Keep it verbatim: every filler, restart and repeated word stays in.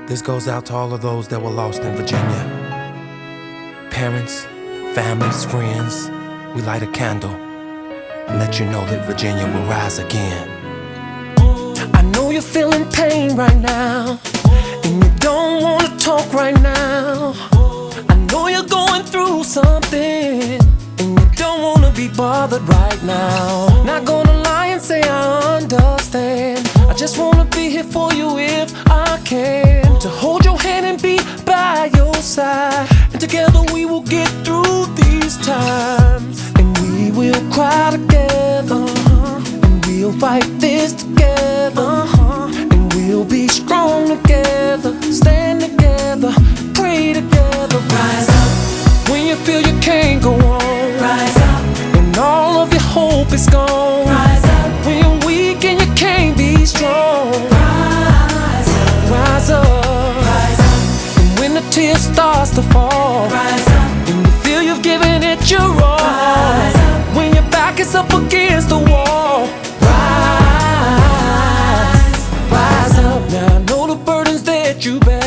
This goes out to all of those that were lost in Virginia. Parents, families, friends, we light a candle and let you know that Virginia will rise again. I know you're feeling pain right now, and you don't want to talk right now. I know you're going through something, and you don't want to be bothered right now. Not gonna lie and say I understand. I just wanna be here for you if I can, to hold your hand and be by your side. And together we will get through these times, and we will cry together, and we'll fight this together, and we'll be strong together, stand together, pray together. Rise up when you feel you can't go on. Rise up when all of your hope is gone. Rise up when you're weak and you can't be strong. Rise up Rise up Rise up and when the tears starts to fall. Rise up and you feel you've given it your all. Rise up when your back is up against the wall. Rise, rise up. Now I know the burdens that you bear,